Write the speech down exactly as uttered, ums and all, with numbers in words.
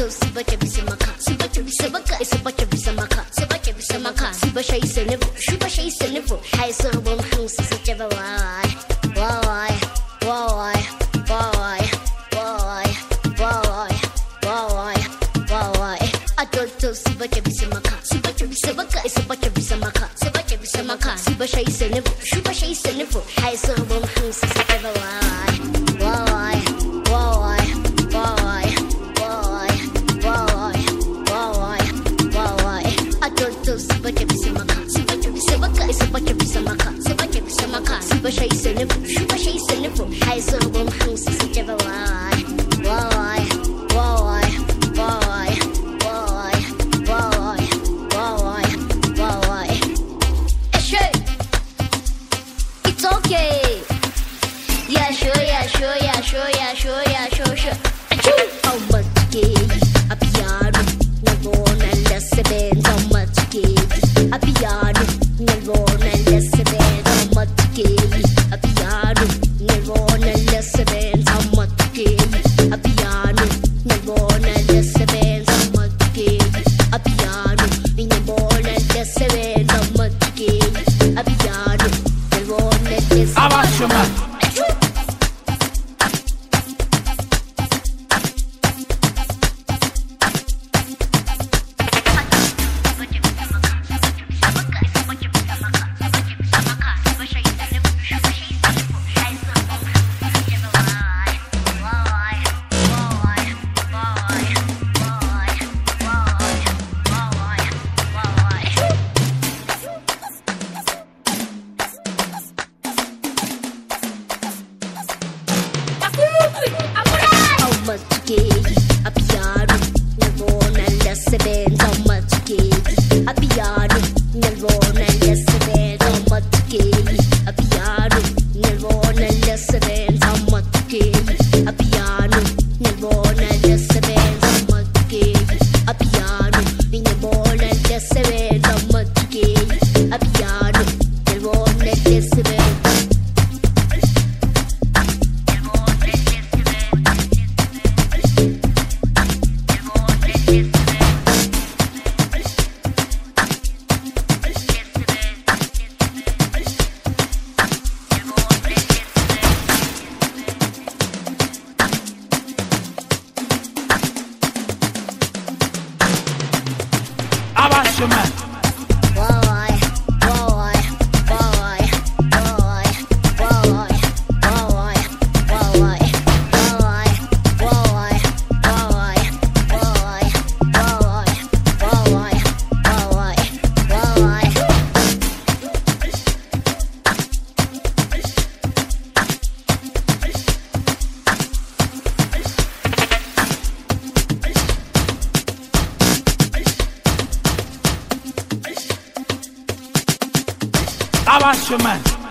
Adulto sibacha bisamaka, sibacha bisabaka, isabacha bisamaka, sibacha bisamaka, sibasha isanifu, shibasha isanifu, hai sorbom hansi sachava wai, wai, wai, wai, wai, wai, wai, wai. Adulto sibacha bisamaka, sibacha bisabaka, isabacha bisamaka, sibacha bisamaka, sibasha isanifu, shibasha isanifu, hai sorbom hansi sachava wai, wai, wai, wai. Adulto sibacha bisamaka, sibacha bisabaka, isabacha bisamaka, sibacha bisamaka, sibasha isanifu, shibasha isanifu, hai sorbom hansi sachava wai, wai, wai, wai, wai, wai, wai, wai. Eshe, it's okay. Yeah, sure, yeah, sure, yeah, sure, yeah, sure, yeah, sure, sure. Achoo! How much gay? A piano, never and less than how much gay? A piano, never and less than how much gay? A piano, never and less than how much gay? A piano, never and less than how much gay? A piano, never and less than how much gay? A piano, never and less than. Abashaman.